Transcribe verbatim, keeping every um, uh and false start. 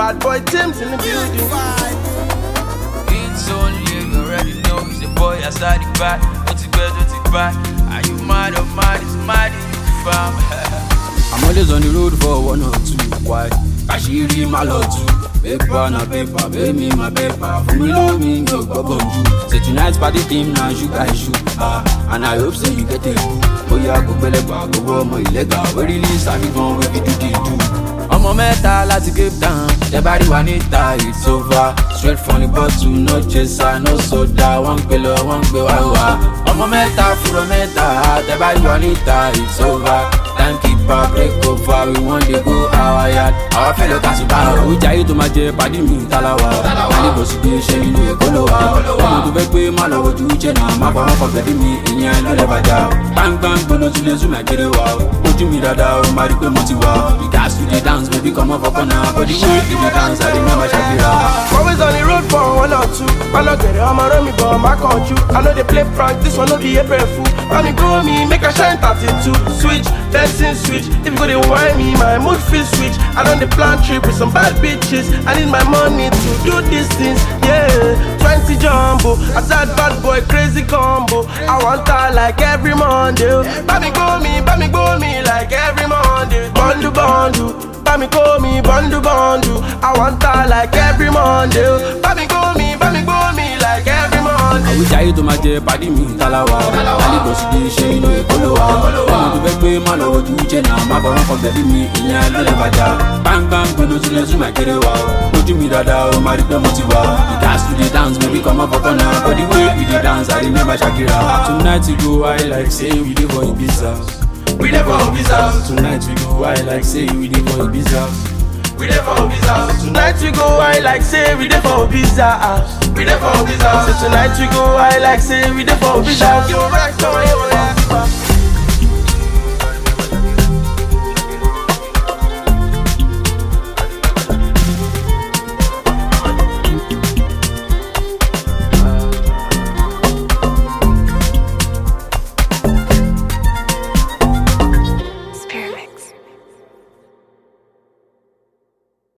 bad boy Tim's in the building. It's only, you already know, it's a boy outside the back. Don't you go, don't you back. Are you mad or mad? It's mad in the farm. I'm always on the road for one or two. Why? Ashiri my lot too. Paper na paper, pay me my paper. For me love me, no go you. Say tonight's party team now, you guys shoot. Ah, and I hope so you get it. Oh yeah, go belly back, go warm my illegal. We release, I be gone, we be do the do. I'm a metal, let's Cape Town. The body want it, it's over. Straight from the bottle, no chaser, no soda. One pillow, one bill, I'm a metal, full of metal. The body want it, it's over. Time keeper, break over. We want to go our yard. Our fellow Kasuba. We try to my jet, party me, Talawa. I go see the shade, you know, Koloa. I'm going to pay my love to Chena. My father for letting me in your never job. Bang bang, go to the Zuma, get it wow. Put you me that out, Mariko Motiva. We got to the dance, baby, come up on now. But the way you dance, I remember Shakira. Always on the road for one or two. I not get it, I'm a rummy, but my country. I know they play prank, this one no be April fool. When you go me, make a shine thirty-two. Switch, dancing switch. If you go to wine me, my mood feel switch. I done the plan trip with some bad bitches. I need my money to do these things, yeah. Twenty jumbo, I said bad boy, crazy combo. I want her like every Monday. Baby go me, baby go me like every Monday. Bondu bondu, baby go me, bondu bondu. I want her like every Monday. Baby go me, baby go me like every Monday. I wish I to my jet, party me, Talawa. I go see the shade, you know, Koloa. I'm going to pay my love to Chena. My father for letting me in your never job. Bang bang, go to the Zuma, get it wow. Put you me that out, Mariko Motiva. You dance to the dance, baby, come up on now. But the way we dance, I remember Shakira. Tonight we go, I like say we live for Ibiza. We live for Ibiza. Tonight we go, I like say we live for Ibiza. We live for Ibiza. Tonight we go, I like say we live for Ibiza. We live for Ibiza. So tonight we go, I like say we live for Ibiza.